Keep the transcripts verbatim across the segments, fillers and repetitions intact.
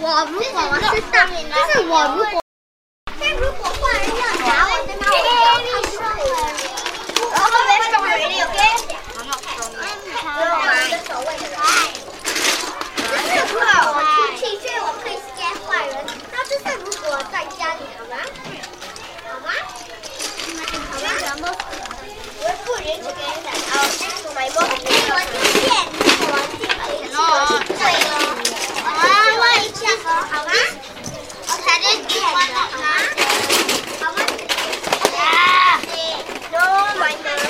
我如果我是大，就是我如果，但如果换人要拿我的话，我就要他收了。然后别收了，OK OK。我的手位的人。就是如果我出去，所以我可以先坏人。那就是如果在家里，好吗？好吗？好吗？全部。我不允许给人家。哦，我买波。给我进店，我进可以哦。对哦。我问一下，好吗？我才能进好吗？好吗？啊 ！No, my God.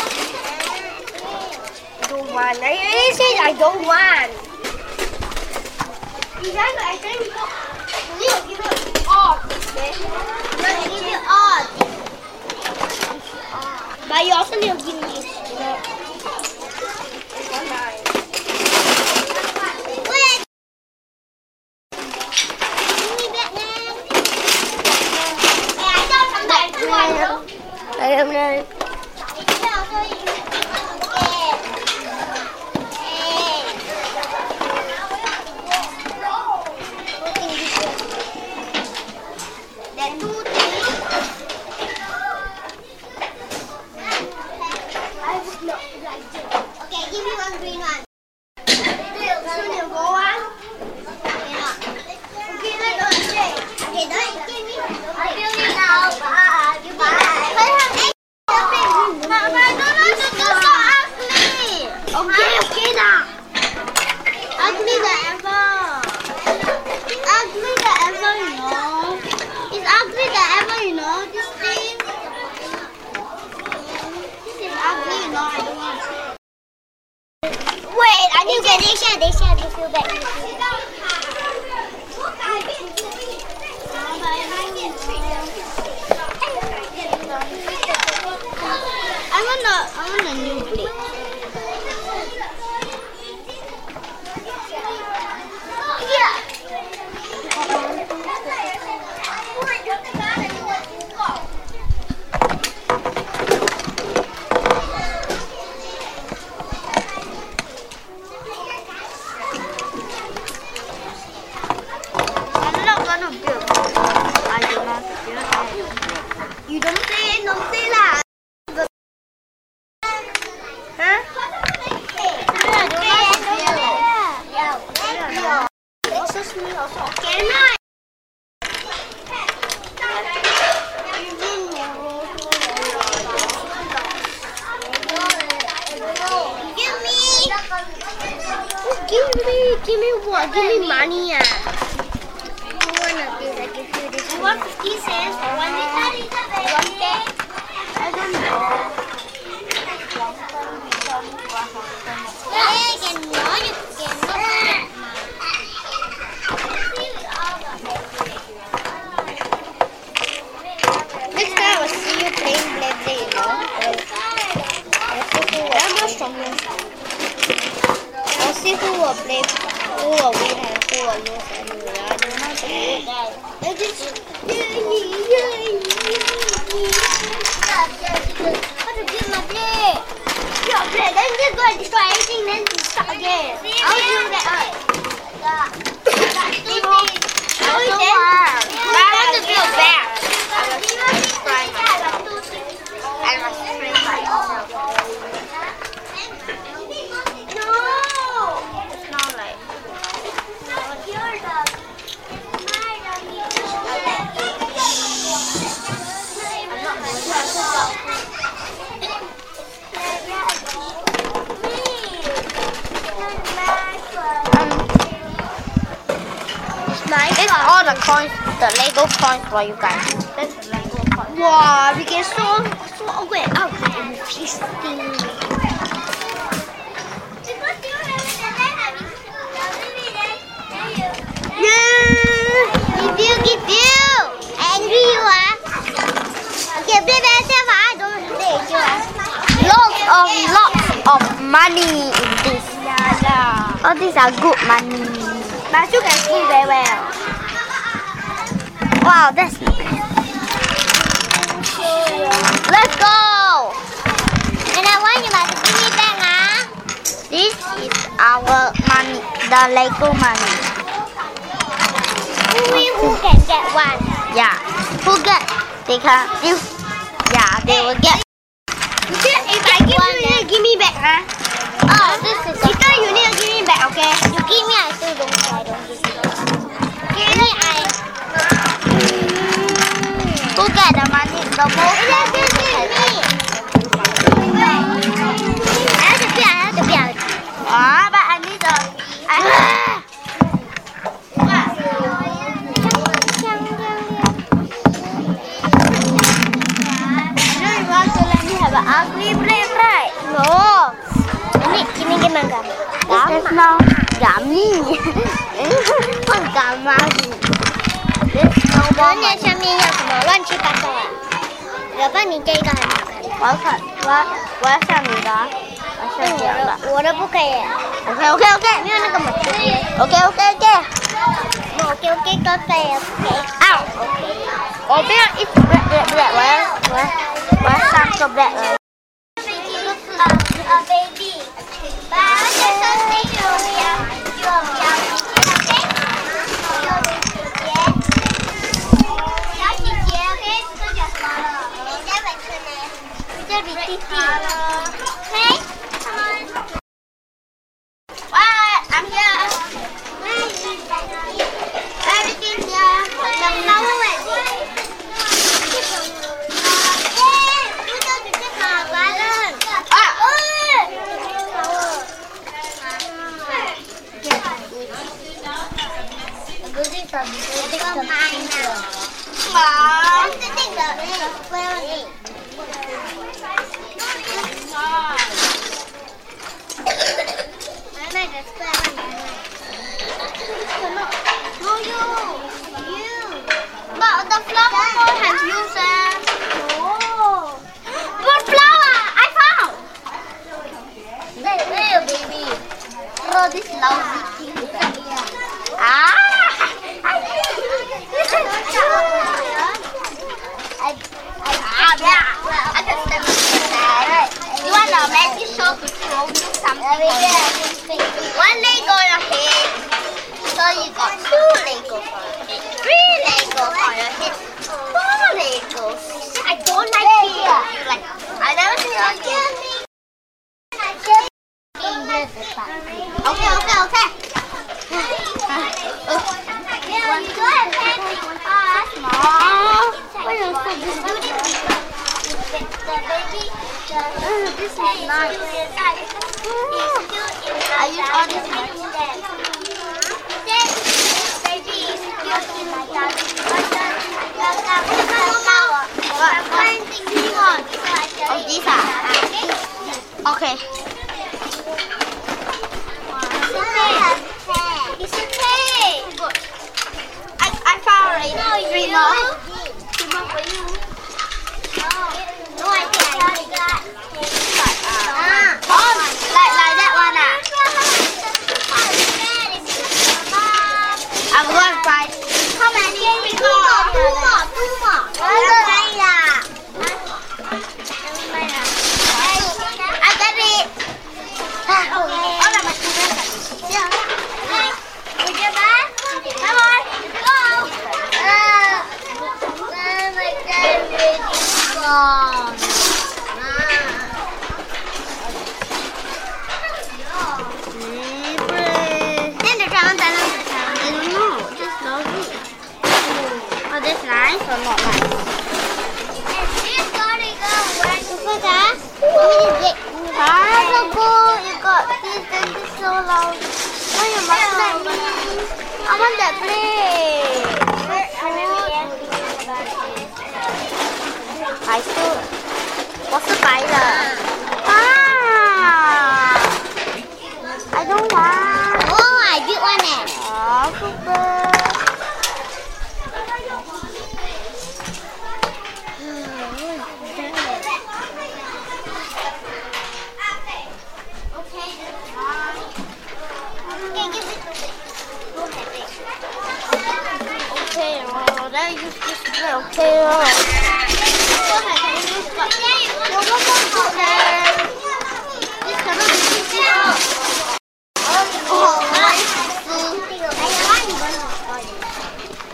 Don't want. I said I don't want. 你那个还真是，你有一个二，有一个二。买药是六斤一斤的。哎呀妈！等一下，等一下，你收呗。I want a, I want a new plate. You don't say, don't say lah. Huh? Give me, give me what? Give me money, yeah. One of these, I give you this. You want fifty cents for one minute? You want that? I don't know. Hey, can you know you can Next time I will see you playing Blade, you know? I'm not strong. I'll see who will play, who will win and who will lose anyway. I don't know to do that. I just... How to build my play? Your play, then just go and destroy everything, then start again. I'll do that. I don't want. I want to build back. I must destroy myself. I must destroy myself. It's all the coins, the Lego coins for you guys. That's the Lego coins. Wow, we get so so away out and tasty. Yeah, give you, give you. Angry you are. Okay, play better, I don't play you are. Lots of lots of money in this. Yeah, yeah. All these are good money. But you can see very well. Wow, that's nice. Let's go. And I want you to give me back, huh? This is our money, the Lego money. Who can get one? Yeah. Who get? They can. If yeah, they will get. If I give you, you need to give me back, huh? Oh, this is. Later you need to give me back, okay? You give me, I still don't. I don't give you. Give me, I. Who get the money? The most This money? is me. I have to pay. I have to pay. Ah, but I need the. I Have an ugly plate, right? no. Ini, ini gimana? This is now gummy. Con gamma. This no 然后 more 那 money. 上面要什么乱七八糟啊？老爸，你这个很好看。 我要看，我要我要像你的，我要像你的。 我的不可以。 OK OK OK。 没有那个门。 OK OK OK。 OK OK 都可以 OK。 啊 OK。 我不要一直 black black black，我要我要我要上个 black 而已。 呃呃 baby， 把而且身体就不要就不要 OK。小姐姐 OK， 这叫什么了？你家本身呢？你这比弟弟。OK。 What? I'm here. Everything here. The flower wedding. But the flower boy has used it. Oh. What flower? I found. There, there, baby. Oh, this lousy thing. Ah! I, I, ah, yeah. I can stand it. You want a magic show to show you something? One Lego on your head. So you got two Lego for your head, three Lego for your head, four Legos. I don't like it. You like? I never see you again. Okay, okay, okay. One, two, and three. Ah, small. Why you so The baby, the, this is nice. I use all this money. Baby is still in my dad. What? One thing you want. Oh, these are. Okay. It's okay. Good. I I found already three more. Two more for you. No, I think I already got. Ah. Oh, like like that one ah. I'm going to find. How many? Two more, two more, two more. I got it. All of my children. Would you buy? Come on, go. Uh, oh my God, it's gone. Then the round, the round, the round. I don't know. Just lovely. Oh, that's nice or not nice? It's gonna go. Look at that. What is it? Ah, so cool. You got this and this so loud. Oh, you must let me. I want that plate. I still. 我是白的。Ah. I don't want. Oh, I did one eh. Oh, super. Okay, give it to me. Go ahead, babe. Okay, oh, that is just okay. Oh. Go ahead, can you use what? No, no, no, no, no. This cannot be easy. Oh, Oh, nice. I like it.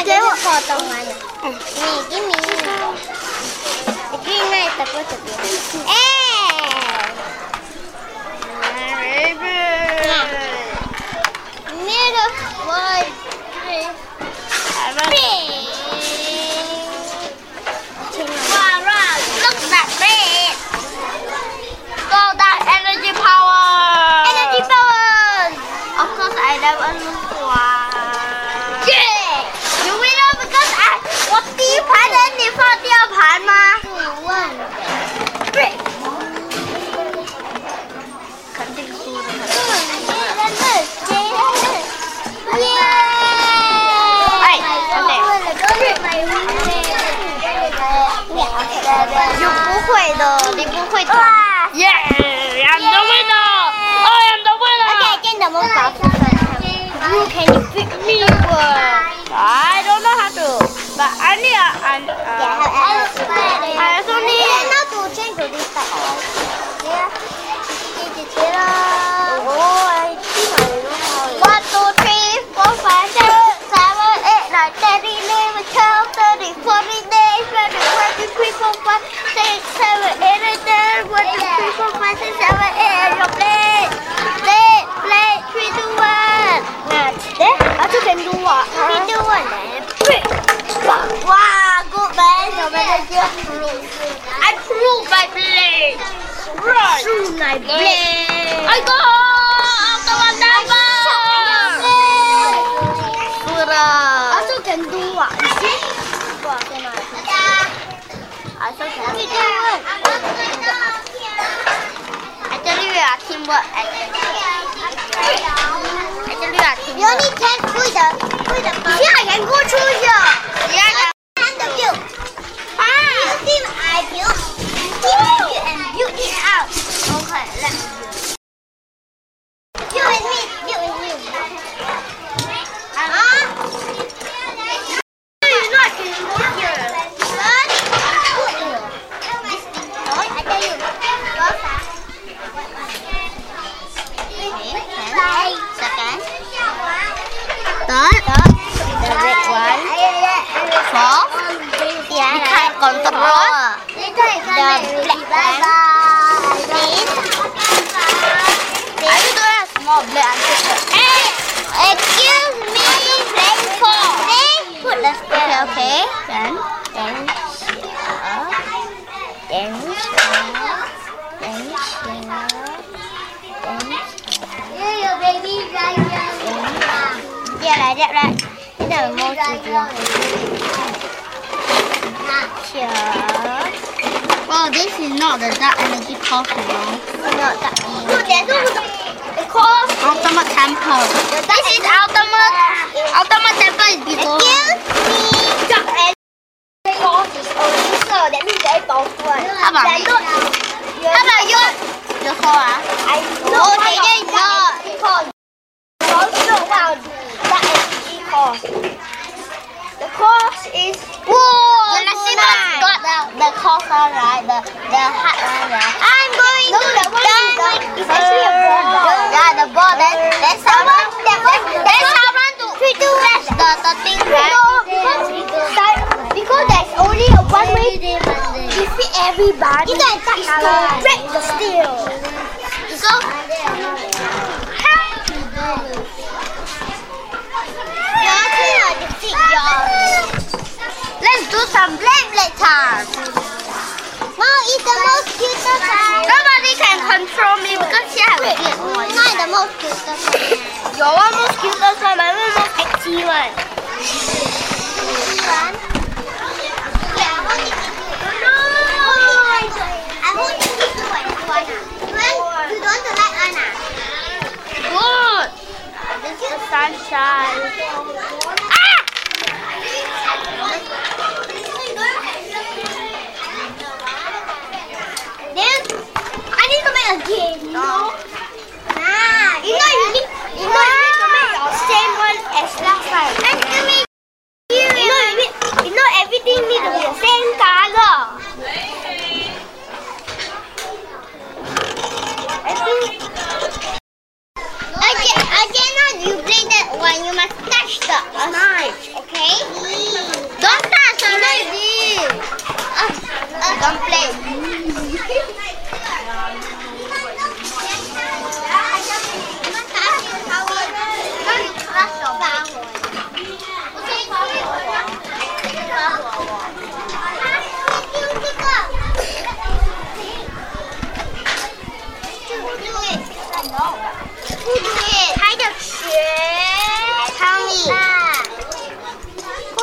give me photo one. Me, give me. The green one is supposed to be. Hey! Very good. Middle one, three. Wow, wow, look at that red. So that energy power. Energy power. Of course, I never lose one. Yeah. You win it because I 我第一盘人，你放第二盘吗？ One. 对。肯定输的。哎，你不会的，你不会的。Yeah，I'm the winner！I am the winner！ Okay, again the most powerful person. You can pick me one. I don't know how to, but I need a. I, uh, I also need. Now to change to this side. Yeah. Oh, I think I know how. One, two, three, four, five, six, seven, eight, nine, ten, eleven, twelve, thirteen, fourteen, fifteen, sixteen, twenty-three, twenty-four, twenty-five, twenty-six, twenty-seven, twenty-eight, twenty-nine, thirty, thirty-one, thirty-two, thirty-three, play, play, play, three, two, one. There, I two can do what? Three, two, one. Wow, good man. I prove my play. Right. Prove my play. I go out the one number. Good. Also can do what? You see? What can I do? Also can Three, do. two, one. Actually, we are teamwork. Actually, we are You teamwork. only can put the put the power. Yeah, I can go through here. Yeah. And the view. Ah. You team I build. Team I build and build it out. Okay, let's do it. Build with me. Build with me. Huh? You know I can go here. One. This toy, I tell you. Go fast. Okay, second. Third. The red one. Fourth. Yeah. You can't control. The black one. Fifth. Are you doing a small black and Hey, excuse me. playing four? Hey, put the Okay, square. okay. Then, Then here. Then here. Then here. Then here. Your baby right here. yeah, like that, right? This is the most difficult. Here. Oh, this is not the dark energy pulse, you know. Not that Look, there's also the course. Ultimate temple. This is ultimate. Ultimate temple is below. Excuse me. Dark energy course is only so. That means very powerful. How about me? How about yours? The core, ah? I know okay, then it's not. Because also about that energy course. The course is. Whoa! The Nashima got the the course one, right? The the hard one, right? I'm going No, to the one is like it's actually a ball. Yeah, the ball. Then then someone then then someone to press the the thing, right? Because there's only a one way to defeat everybody. You can touch is to color. break the steel. So. You're to defeat yours. Let's do some blade blade time. Mom is the most cutest one. Nobody can control me because she has a big one. Not the most cutest one. Your one most cutest one, my one most sexy one. One. Yeah, I want it to do. No. I want it to do what you want. You want, you don't want to like Anna. Good. This is the sunshine. Ah! Then I need to make a game. You know? Nah, you know you need, you know you need to make your same one as last time. And to me, you know you need, you know everything need to be the same color. I think. Again, again, how do you play that one? You must touch the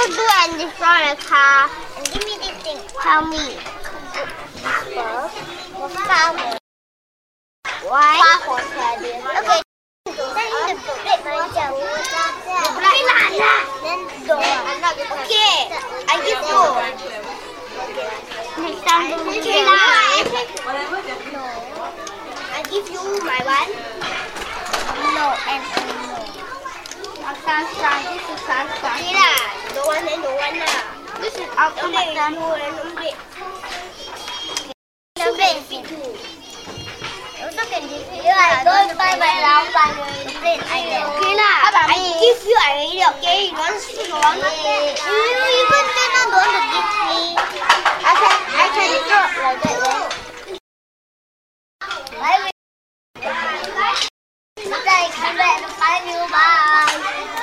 let's do and destroy the car. And give me this thing. Tell me. First, we'll start with Why? 花火车的。Okay. Then the red one jump. The black one. Then the one. Okay. I give you. Next time do it. Okay lah. No. I give you my one. No and no. Sunshine. This is sunshine. Okay lah. The one and the one lah. This is ultimate. Okay, you and the The red is two. Also can defeat. Yeah, don't buy my round by the red item. Okay lah. I give you already. Okay, you want to go on? You even don't want to give me. I can I can drop like that. Then. Why we? Later I come back and find you. Bye.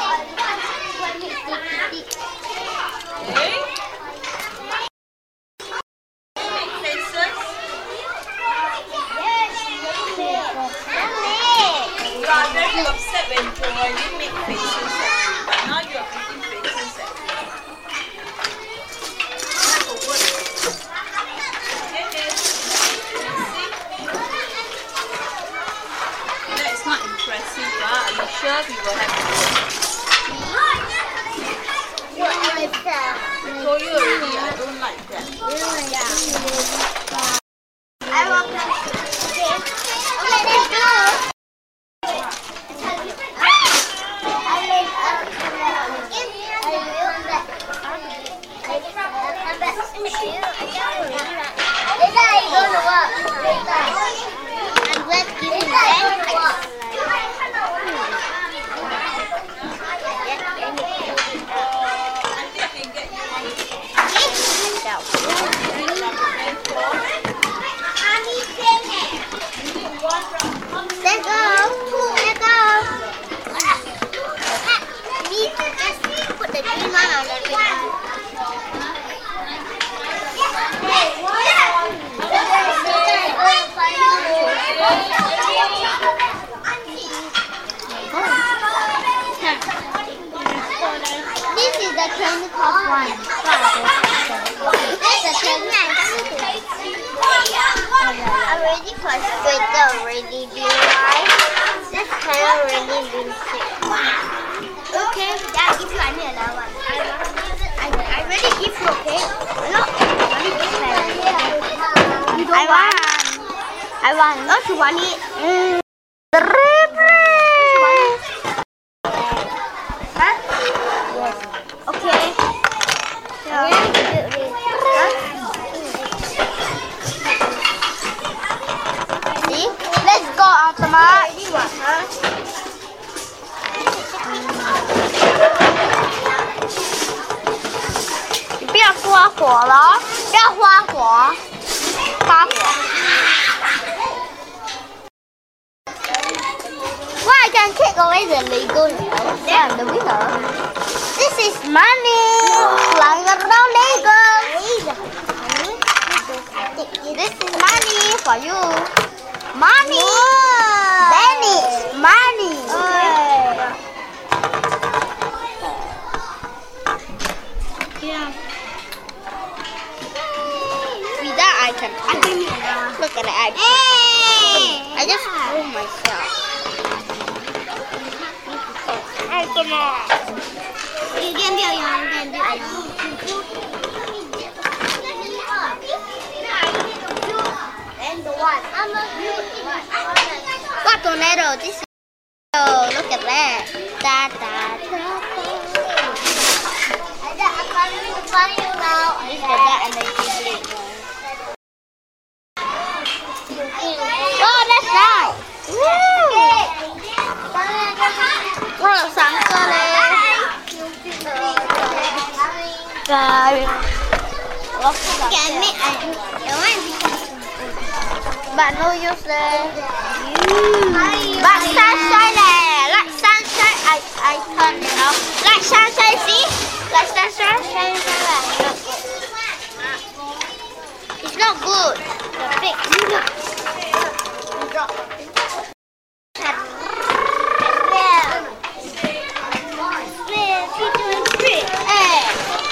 You are very upset when you make faces at me, but now you are making faces at me. Like a word. Okay, okay. See? That is not impressive, huh? Are you sure we will have to work? I told you already, I don't like that. I want to. Okay, okay, let's go. Let's go. Let's go. Me to just put the green one on the green one. This is the candy pop one. This is the candy one. I'm already frustrated already. Do you like? This kind already been sick. Okay, yeah, I give you. I need another one. I I I already give you. Okay. No, I need this one. You don't I want. want. I want. Don't you want it? Mm. Huh? Yes. Okay. Yeah. See? Let's go, Ultimate. Huh? 你不要花火了，不要花火，发火。Well, I can take away the Lego now. Yeah, I'm the winner. This is money. Flying around Lego. This is money for you. Money. Benny, money. Yeah. With that, I can. I can look at it. I, I just fool myself. I come on. You can be a young man. I know. And the one. I'm a What tornado? This is. Oh, look at that. Da da da. I'm coming to find you now. This is that and then she did. Oh, that's nice. Woo! Wow, sáng cơ lên. Rồi. Can me and Bạn no use đây. Bạn sunshine nè, like sunshine. I I turn it off. Like sunshine, see? Like sunshine. It's not good. The big. yeah. Three, two, and three. Hey.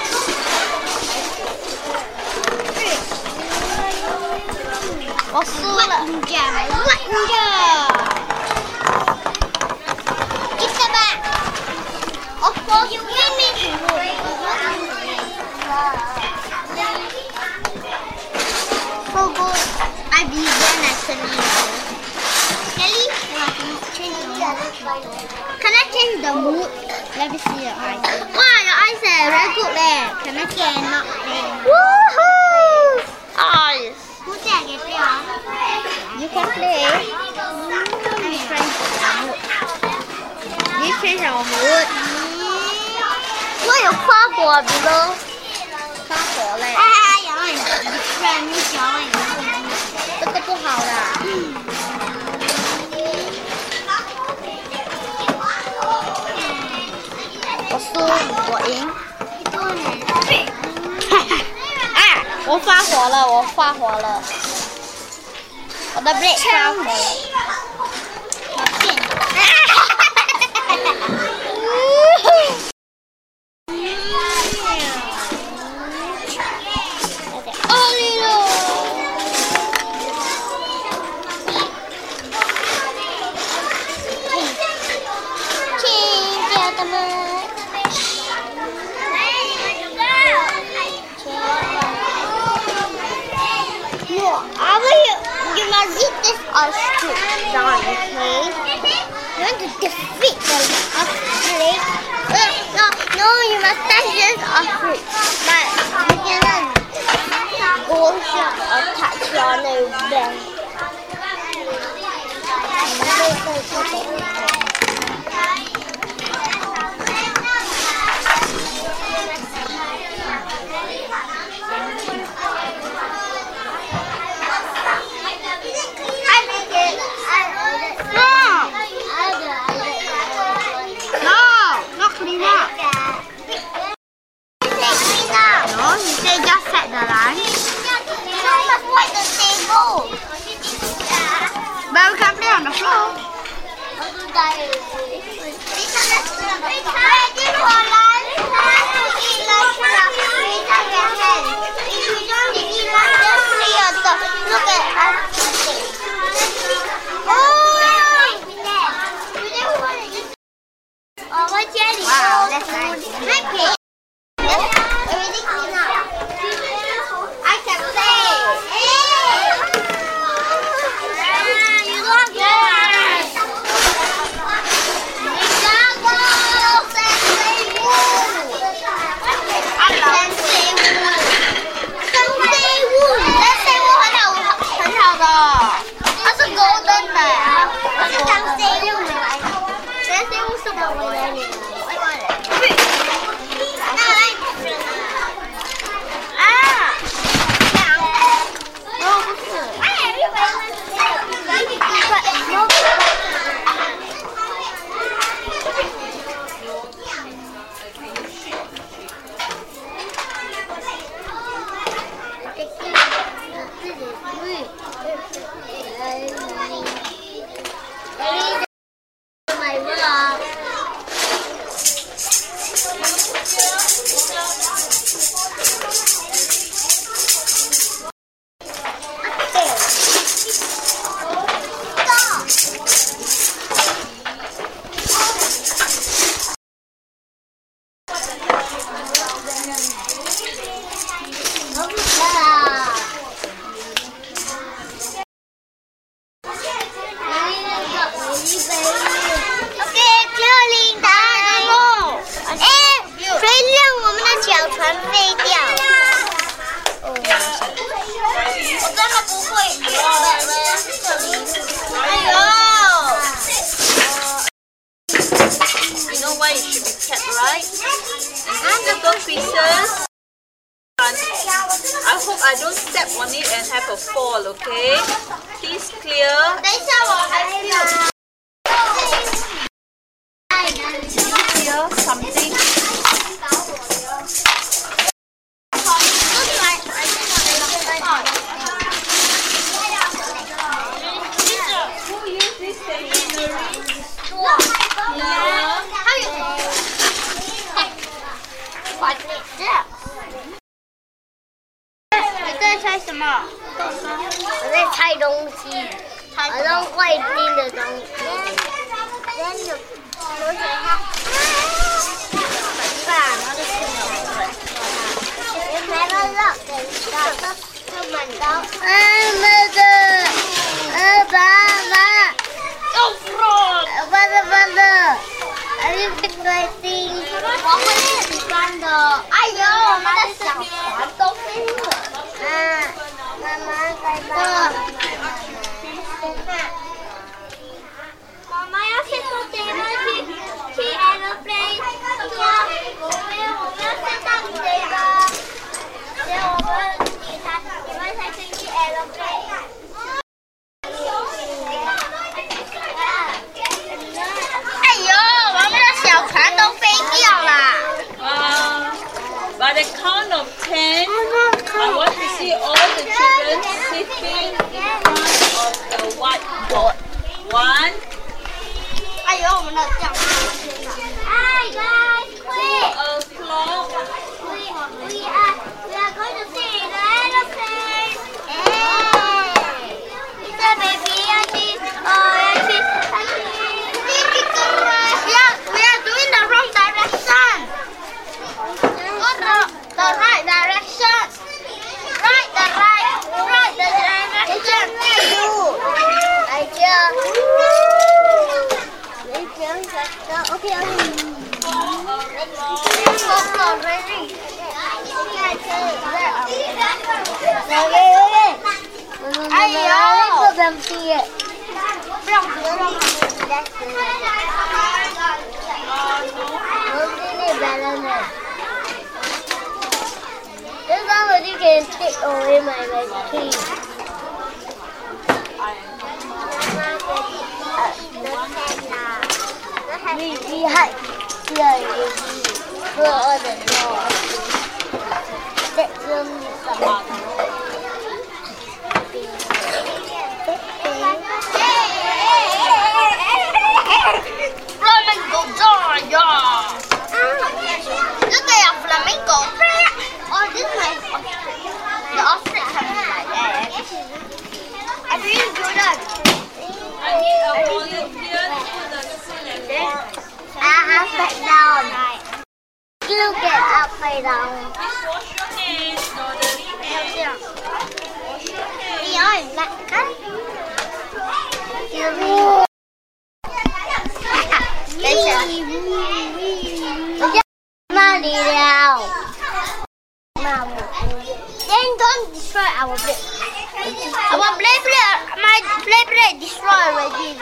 那天呢？ 哇哈 ！Eyes. 我再给不了。 You can play. You change our mood. 我有花火，比如花火嘞。 哎哎，杨伟，不然你小伟， 这个不好的。我输，我赢。哎，我发火了，我发火了。我的 break 发火了。 我骗你。 Ostrich down, okay? You want to defeat the ostrich? Uh, no, no, you must touch this ostrich. But you cannot go shot or touch your nose. But we can play on the floor. Look at us. Wow, that's nice. Okay. Everything clean up. I can play. You love that. Sensei Wu. Sensei Wu. Sensei Wu 很好，很好的。它是 golden 的，它是 Sensei Wu 的。Sensei Wu 是我们的女儿。 It should be kept right. And these little pieces, I hope I don't step on it and have a fall, okay? Please clear. Clear something. Who used this stationery? Yeah. 你在猜什么？我在猜东西，好像会叮的东西。真有，我想看。爸，然后就去买。You never look and stop. Come on, dog. I'm mother. 呃，爸爸。Oh, frog. 爸爸，爸爸。Are you exciting? 我会喜欢的。哎呦，我们的 At the count of ten, I want to see all the children sitting in front of the whiteboard. One, Hi guys, two quick! o'clock, We, we are we are going to see the aeroplane. Hey! It's a baby and she's oh and she's and she's we are we are doing the wrong direction. Go the, the right direction. Right the right right the direction. I just okay, okay. This one you can take away my key. We we hide here for all the doors. That's only some. Flamingo die, yeah. Look at a flamingo. Oh, this is my the ostrich something like that. I really do that. I need a volunteer to put the cylinder. Uh, upside down. You get upside down. Please wash your hands, Dodely, and wash your hands. Beyond that cut. Money now. Then don't destroy our plate. Our plate plate, my plate plate destroyed already.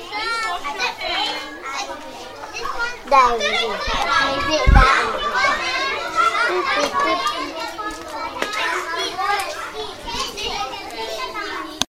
There we go. I did that.